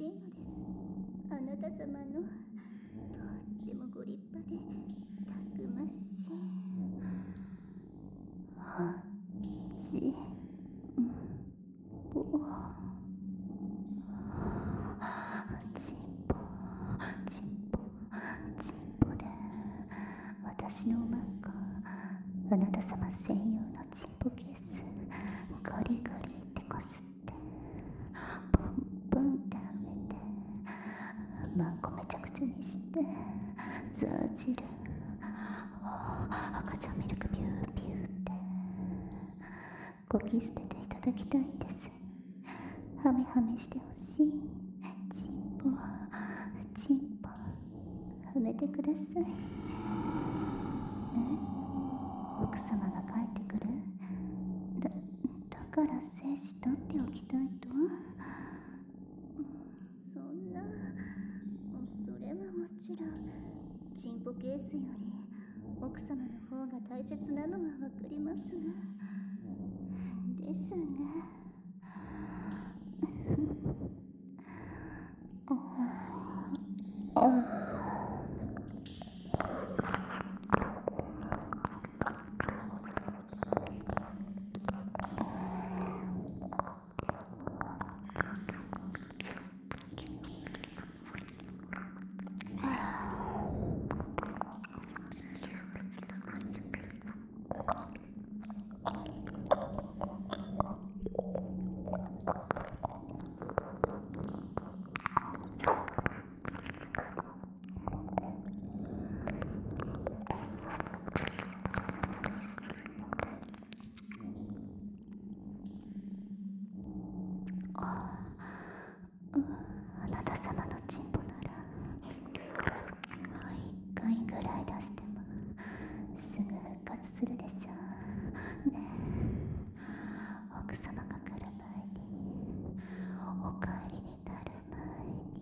しいのです。あなた様のとってもご立派でたくましいちんぽちんぽで私のおまんこ、あなた様専用のちんぽケースゴリゴリってこすってポンポンってはめてまんこめちゃくちゃにしてザー汁赤ちゃんミルクビュービューってこき捨てていただきたいんです。ハメハメしてほしい。ちんぽはめてください。奥様が帰ってくる。だから精子取っておきたいと。そんな、それはもちろんチンポケースより奥様の方が大切なのはわかりますが、ですがあなた様のチンポなら1回ぐらい出してもすぐ復活するでしょうね。奥様が来る前に、お帰りになる前に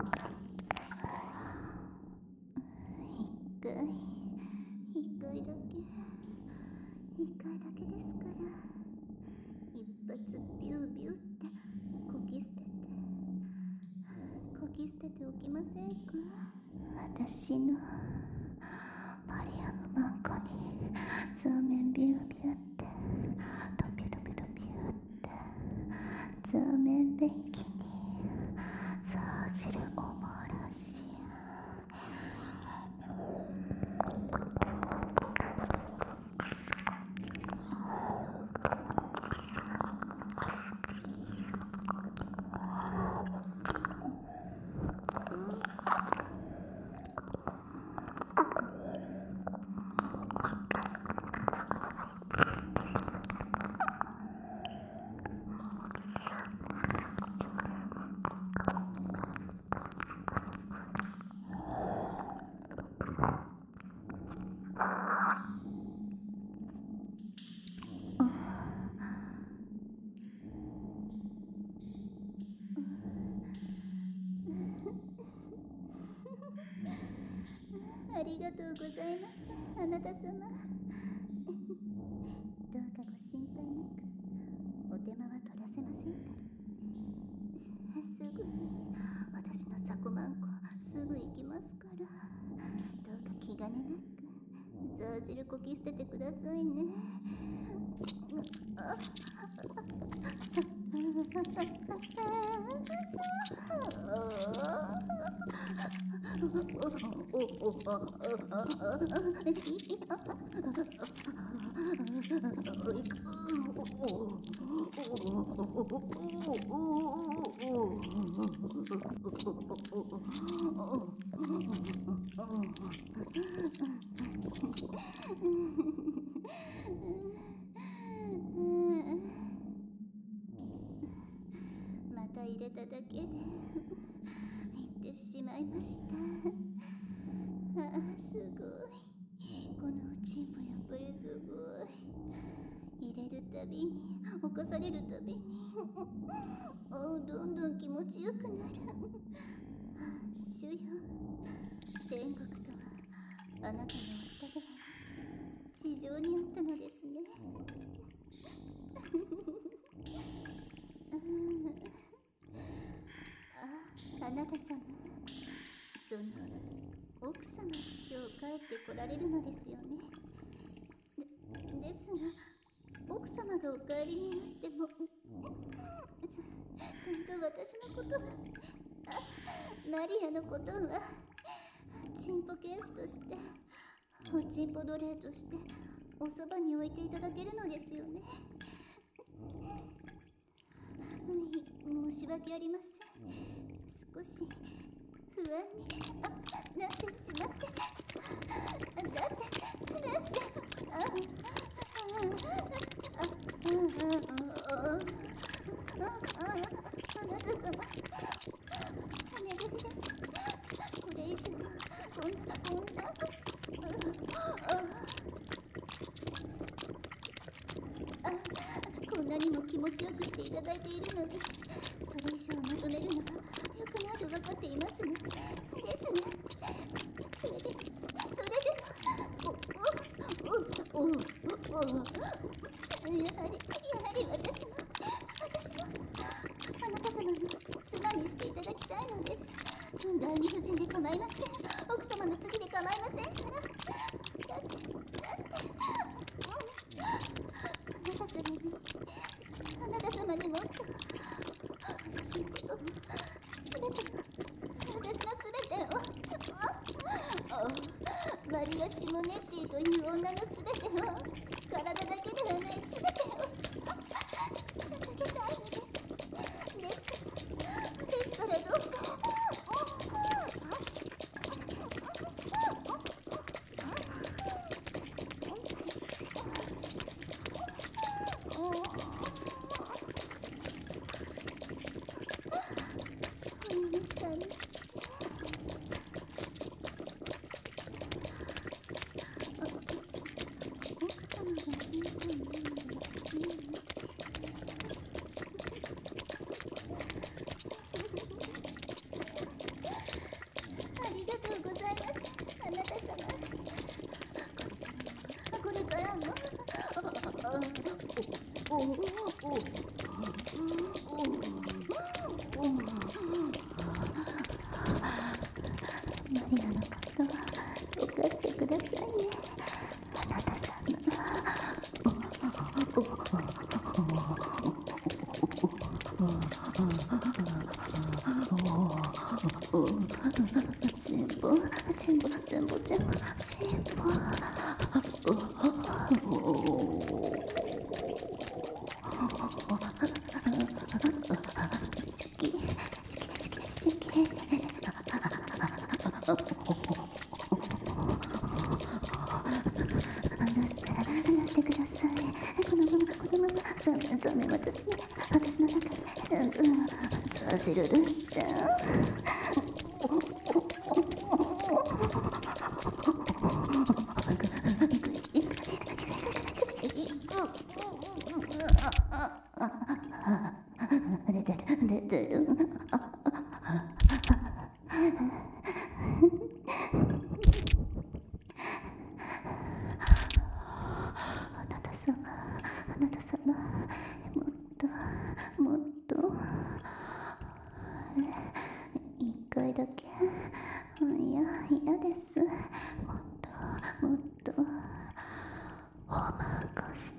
1回だけですから、一発ビュービューってこき捨てておきませんか。私のマリアムマンコに座面ビュービューってドピュドピュドピューって座面便器にザー汁おもらしありがとうございます、あなた様。どうかご心配なく、お手間は取らせませんから。すぐに私のサコマンコすぐ行きますから、どうか気兼ねなくザー汁こき捨ててくださいね。また入れただけで言ってしまいました。すごい。このおちんぽやっぱりすごい。入れるたびに、犯されるたびにどんどん気持ちよくなる。主よ、天国とはあなたのお下では地上にあったのですね。 あなた様、その奥様、今日帰ってこられるのですよね。ですが、奥様がお帰りになっても、ちゃんと私のことは、マリアのことは、チンポケースとして、おちんぽ奴隷として、おそばに置いていただけるのですよね。申し訳ありません。少し不安になってしまって。だってあなた様、お願いです。これ以上こんなにも気持ちよくしていただいているのに、それ以上求めるのは良くないと分かっていますね。ですが、それでやはり私もあなた様の妻にしていただきたいのです。第二夫人で構いません。奥様の次で構いませんから。だってあなた様にもっと私のことを私の全てをマリア・シモネッティという女の全てを、体だけではない全てを捧げたいのです。ですからどうかマリアのことを生かしてくださいね。あなた様。離してください。このまま私の中でさせるでした。出てる。あなた様、もっと一回だけ、嫌です。もっとお任して。